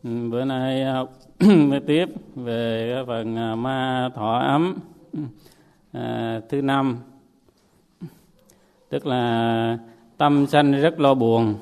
Bữa nay học tiếp về cái phần ma thọ ấm thứ 5, tức là tâm sanh rất lo buồn.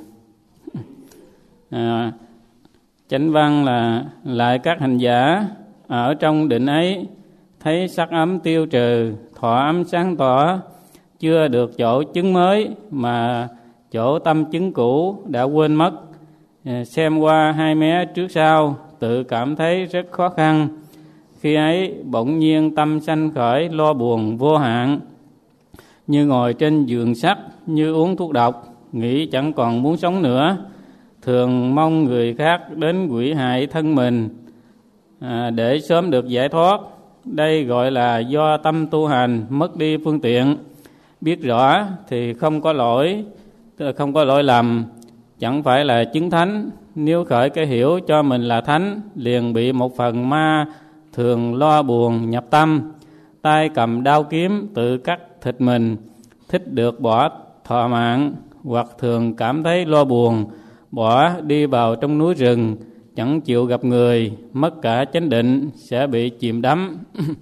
Chánh văn là lại các hành giả ở trong định ấy thấy sắc ấm tiêu trừ, thọ ấm sáng tỏ, chưa được chỗ chứng mới mà chỗ tâm chứng cũ đã quên mất. Xem qua hai mé trước sau, tự cảm thấy rất khó khăn. Khi ấy bỗng nhiên tâm sanh khởi lo buồn vô hạn, như ngồi trên giường sắt, như uống thuốc độc, nghĩ chẳng còn muốn sống nữa. Thường mong người khác đến quỷ hại thân mình để sớm được giải thoát. Đây gọi là do tâm tu hành mất đi phương tiện. Biết rõ thì không có lỗi lầm, chẳng phải là chứng thánh. Nếu khởi cái hiểu cho mình là thánh, liền bị một phần ma thường lo buồn nhập tâm, tay cầm đao kiếm tự cắt thịt mình, thích được bỏ thọ mạng, hoặc thường cảm thấy lo buồn, bỏ đi vào trong núi rừng, chẳng chịu gặp người, mất cả chánh định, sẽ bị chìm đắm.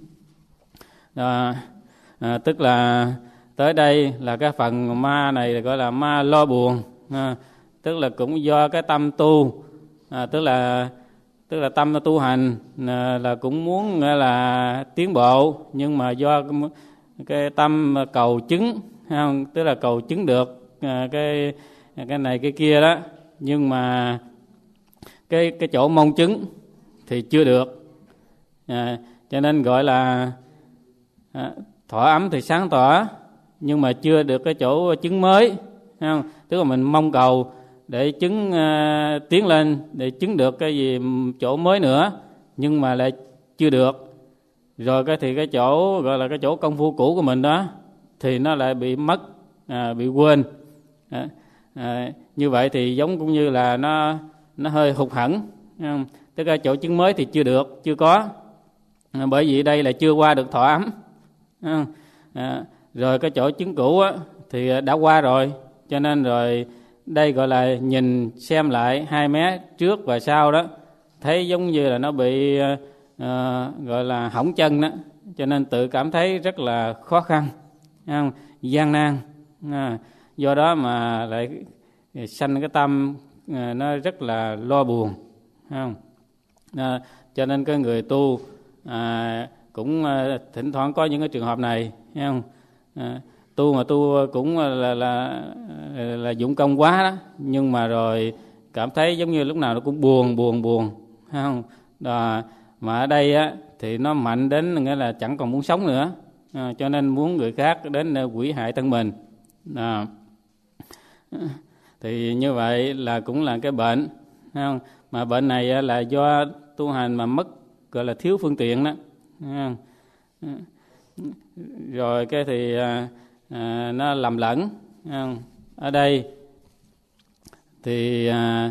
Tức là tới đây là cái phần ma này gọi là ma lo buồn, tức là cũng do cái tâm tu, tức là tâm tu hành là cũng muốn là tiến bộ, nhưng mà do cái tâm cầu chứng, tức là cầu chứng được cái này cái kia đó, nhưng mà cái chỗ mong chứng thì chưa được, cho nên gọi là thọ ấm thì sáng tỏ, nhưng mà chưa được cái chỗ chứng mới, không? Tức là mình mong cầu để chứng tiến lên, để chứng được cái gì chỗ mới nữa, nhưng mà lại chưa được. Rồi cái chỗ gọi là cái chỗ công phu cũ của mình đó thì nó lại bị mất, bị quên. Như vậy thì giống cũng như là nó hơi hụt hẫng, tức là chỗ chứng mới thì chưa được, chưa có, bởi vì đây là chưa qua được thọ ấm. Rồi cái chỗ chứng cũ á, thì đã qua rồi, cho nên rồi đây gọi là nhìn xem lại hai mé trước và sau đó, thấy giống như là nó bị gọi là hỏng chân đó, cho nên tự cảm thấy rất là khó khăn, gian nan. Do đó mà lại sanh cái tâm nó rất là lo buồn, không? Cho nên cái người tu cũng thỉnh thoảng có những cái trường hợp này, thấy không? Tu mà tu cũng là dụng công quá đó, nhưng mà rồi cảm thấy giống như lúc nào nó cũng buồn, thấy không? Mà ở đây á thì nó mạnh đến nghĩa là chẳng còn muốn sống nữa, cho nên muốn người khác đến quỷ hại thân mình. Thì như vậy là cũng là cái bệnh, thấy không? Mà bệnh này là do tu hành mà mất, gọi là thiếu phương tiện đó, thấy không? Rồi cái thì nó lầm lẫn. Ở đây thì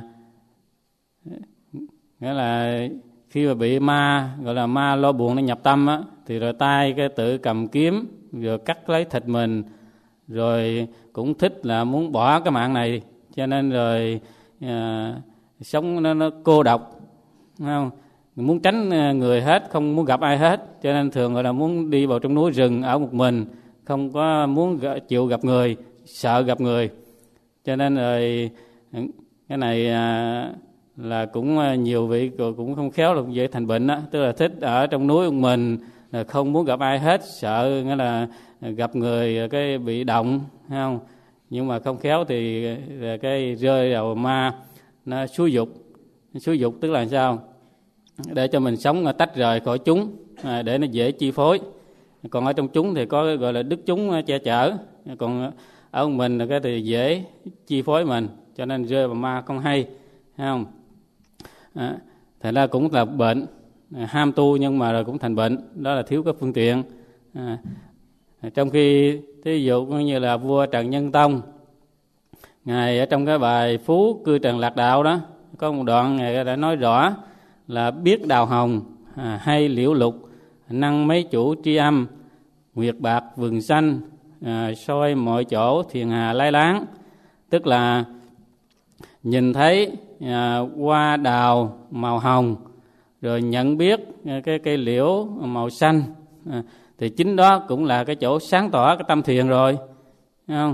nghĩa là khi mà bị ma, gọi là ma lo buồn nó nhập tâm á, thì rồi tay cái tự cầm kiếm rồi cắt lấy thịt mình, rồi cũng thích là muốn bỏ cái mạng này, cho nên rồi sống nó cô độc, không? Muốn tránh người hết, không muốn gặp ai hết, cho nên thường gọi là muốn đi vào trong núi rừng ở một mình, không có muốn chịu gặp người, sợ gặp người. Cho nên rồi cái này là cũng nhiều vị cũng không khéo là dễ thành bệnh đó, tức là thích ở trong núi một mình, là không muốn gặp ai hết, sợ nghĩa là gặp người cái bị động, thấy không? Nhưng mà không khéo thì cái rơi vào ma nó xúi dục tức là sao? Để cho mình sống tách rời khỏi chúng, để nó dễ chi phối. Còn ở trong chúng thì có gọi là đức chúng che chở, còn ở mình là cái thì dễ chi phối mình, cho nên rơi vào ma không hay, thấy không? Thành ra cũng là bệnh, ham tu nhưng mà rồi cũng thành bệnh, đó là thiếu cái phương tiện. Trong khi thí dụ như là vua Trần Nhân Tông, ngài ở trong cái bài Phú Cư Trần Lạc Đạo đó, có một đoạn ngài đã nói rõ là biết đào hồng hay liễu lục, năng mấy chủ tri âm, nguyệt bạc vườn xanh, soi mọi chỗ thiền hà lai láng. Tức là nhìn thấy hoa đào màu hồng, rồi nhận biết cái cây liễu màu xanh, thì chính đó cũng là cái chỗ sáng tỏ cái tâm thiền rồi, thấy không?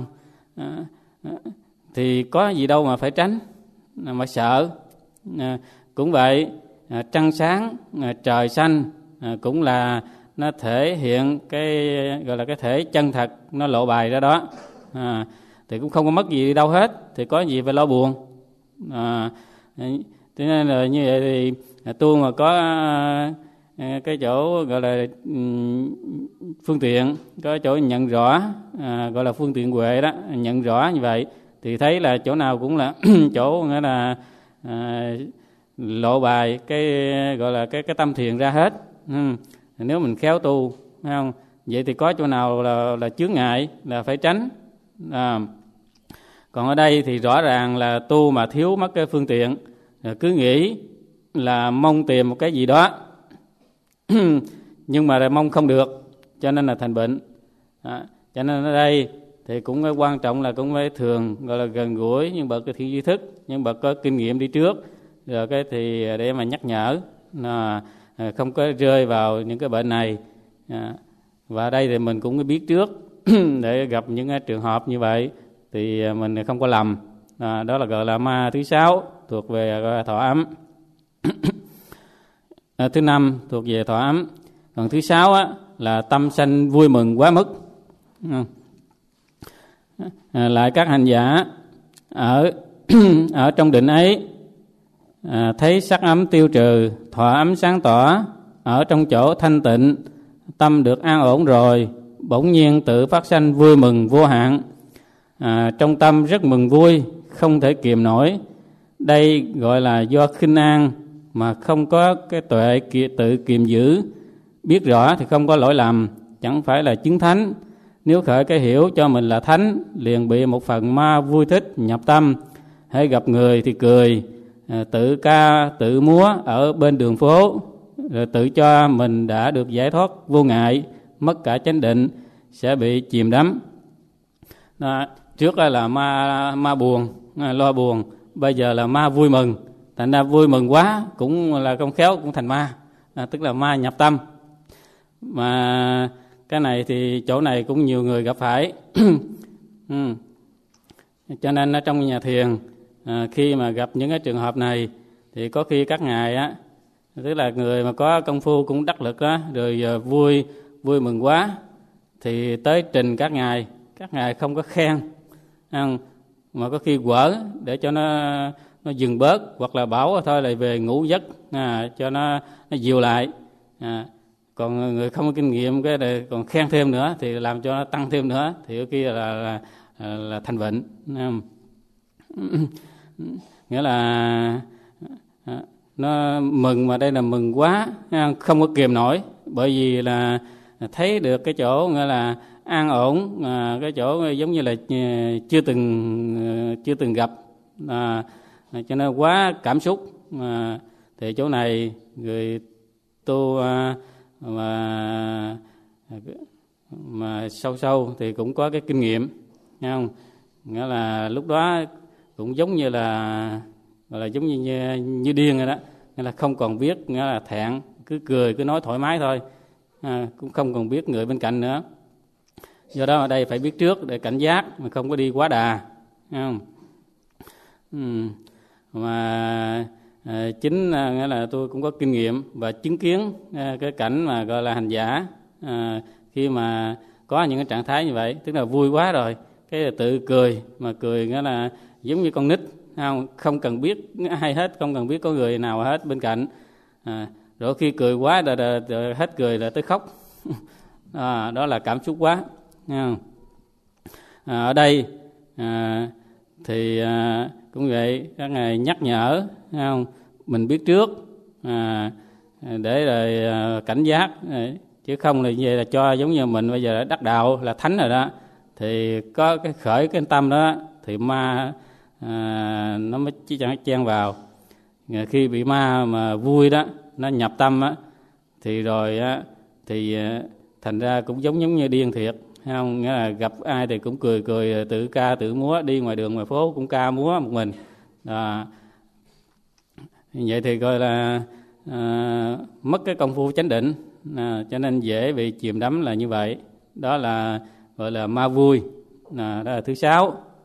Thì có gì đâu mà phải tránh, mà sợ. Cũng vậy, trăng sáng, trời xanh cũng là nó thể hiện cái gọi là cái thể chân thật, nó lộ bài ra đó. Thì cũng không có mất gì đâu hết, thì có gì phải lo buồn. Thế nên là như vậy thì tu mà có cái chỗ gọi là phương tiện, có chỗ nhận rõ, gọi là phương tiện huệ đó, nhận rõ như vậy thì thấy là chỗ nào cũng là chỗ nghĩa là lộ bài cái gọi là cái tâm thiền ra hết. Nếu mình khéo tu, thấy không? Vậy thì có chỗ nào là chướng ngại là phải tránh. Còn ở đây thì rõ ràng là tu mà thiếu mất cái phương tiện, cứ nghĩ là mong tìm một cái gì đó nhưng mà mong không được, cho nên là thành bệnh. Cho nên ở đây thì cũng quan trọng là cũng phải thường gọi là gần gũi những bậc thiện tri thức, những bậc có kinh nghiệm đi trước, rồi cái thì để mà nhắc nhở không có rơi vào những cái bệnh này. Và ở đây thì mình cũng biết trước để gặp những cái trường hợp như vậy thì mình không có lầm. Đó là gọi là ma thứ 6, thuộc về gọi là thọ ấm. Thứ 5 thuộc về thọ ấm. Còn thứ 6 là tâm sanh vui mừng quá mức. Lại các hành giả ở trong định ấy, thấy sắc ấm tiêu trừ, thọ ấm sáng tỏ, ở trong chỗ thanh tịnh, tâm được an ổn rồi, bỗng nhiên tự phát sanh vui mừng vô hạn. Trong tâm rất mừng vui, không thể kiềm nổi. Đây gọi là do khinh an mà không có cái tuệ tự kiềm giữ. Biết rõ thì không có lỗi lầm, chẳng phải là chứng thánh. Nếu khởi cái hiểu cho mình là thánh, liền bị một phần ma vui thích nhập tâm. Hãy gặp người thì cười, tự ca tự múa ở bên đường phố, rồi tự cho mình đã được giải thoát vô ngại, mất cả chánh định, sẽ bị chìm đắm. Trước là ma buồn, lo buồn, bây giờ là ma vui mừng. Thành ra vui mừng quá cũng là không khéo cũng thành ma, tức là ma nhập tâm. Mà cái này thì chỗ này cũng nhiều người gặp phải. Cho nên ở trong nhà thiền, khi mà gặp những cái trường hợp này thì có khi các ngài tức là người mà có công phu cũng đắc lực rồi vui mừng quá thì tới trình các ngài không có khen, mà có khi quở để cho nó dừng bớt, hoặc là bảo thôi lại về ngủ giấc, cho nó dịu lại. Còn người không có kinh nghiệm cái này còn khen thêm nữa thì làm cho nó tăng thêm nữa, thì cái kia là thành bệnh. Nghĩa là nó mừng, mà đây là mừng quá, không có kiềm nổi, bởi vì là thấy được cái chỗ nghĩa là an ổn, cái chỗ giống như là chưa từng gặp, cho nên quá cảm xúc. Thì chỗ này người tu mà sâu thì cũng có cái kinh nghiệm, nghe không? Nghĩa là lúc đó cũng giống như là gọi là giống như điên rồi đó, nghĩa là không còn biết, nghĩa là thẹn, cứ cười cứ nói thoải mái thôi, cũng không còn biết người bên cạnh nữa. Do đó ở đây phải biết trước để cảnh giác mà không có đi quá đà, nghe không? Mà chính nghĩa là tôi cũng có kinh nghiệm và chứng kiến cái cảnh mà gọi là hành giả khi mà có những cái trạng thái như vậy, tức là vui quá rồi cái là tự cười, mà cười nghĩa là giống như con nít, không cần biết ai hết, không cần biết có người nào hết bên cạnh. Rồi khi cười quá rồi hết cười là tới khóc. Đó là cảm xúc quá. Ở đây thì cũng vậy, các ngài nhắc nhở, không? Mình biết trước để rồi cảnh giác, chứ không là như vậy là cho giống như mình bây giờ đã đắc đạo là thánh rồi đó, thì có cái khởi cái tâm đó thì ma nó mới chỉ chẳng chen vào. Khi bị ma mà vui đó nó nhập tâm thì rồi thì thành ra cũng giống như điên thiệt, không? Nghĩa là gặp ai thì cũng cười tự ca tự múa, đi ngoài đường ngoài phố cũng ca múa một mình, Vậy thì gọi là mất cái công phu chánh định, cho nên dễ bị chìm đắm là như vậy. Đó là gọi là ma vui. Đó là thứ 6.